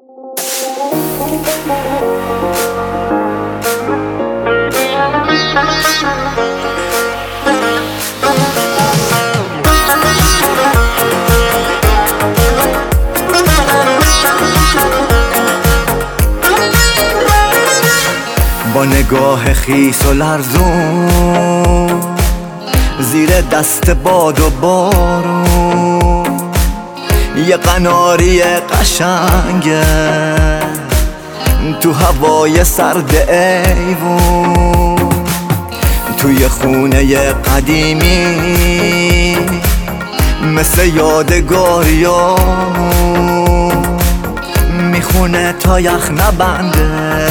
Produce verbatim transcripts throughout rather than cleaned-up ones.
با نگاه خیس و لرزون زیر دست باد و بارون یه قناری قشنگه تو هوای سرد ایوون، توی خونه قدیمی مثل یادگاریامون میخونه تا یخ نبنده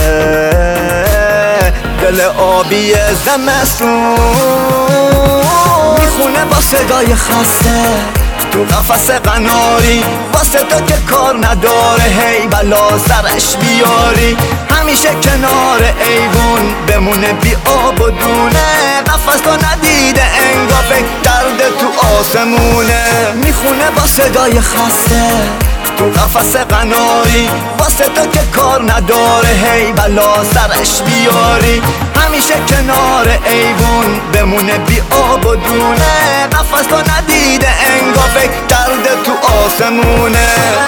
دل آبی زمستون، میخونه با صدای خسته تو قفس قناری واسه تو که کار نداره هی بلا سرش بیاری، همیشه کنار ایوون بمونه بی آب و دونه، قفس تو ندیده انگار فکر درد تو آسمونه، میخونه با صدای خسته تو قفس قناری واسه تو که کار نداره هی بلا سرش بیاری، همیشه کنار ایوون بمونه بی آب و دونه، قفس تو ندیده انگار فکر درد تو آسمونه.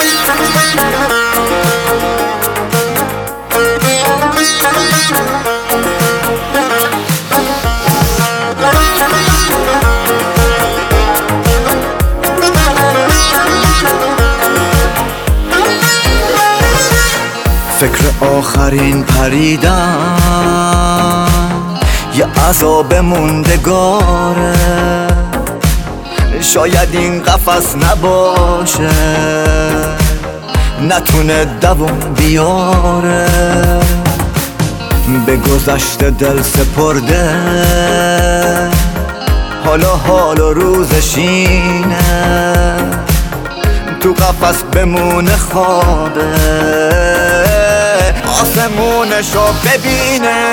فکر آخرین پریدن یه عذاب موندگاره، شاید این قفس نباشه نتونه دوام بیاره، به گذشته دل سپرده حالا حال و روزشینه، تو قفس بمونه خوابه آسمونشو ببینه،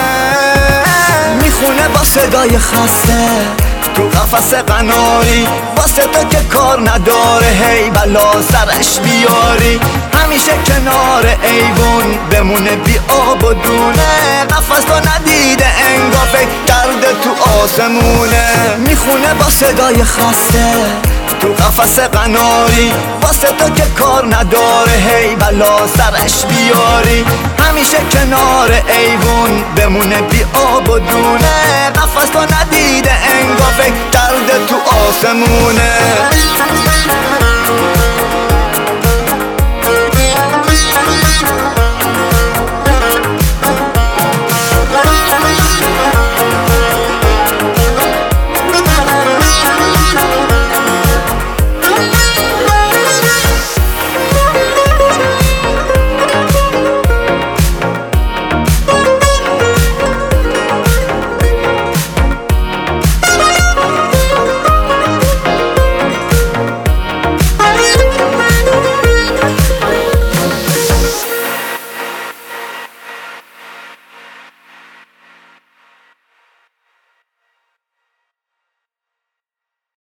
میخونه با صدای خسته تو قفس قناری واسه تو که کار نداره هی بلا سرش بیاری، همیشه کنار ایوون بمونه بی آب و دونه، قفس تو ندیده انگار فکر درد تو آسمونه، میخونه با صدای خسته تو قفس قناری واسه تو که کار نداره هی بلا سرش بیاری، همیشه کنار ایوون بمونه بی آب و دونه، قفس تو ندیده انگار فکر درد تو آسمونه.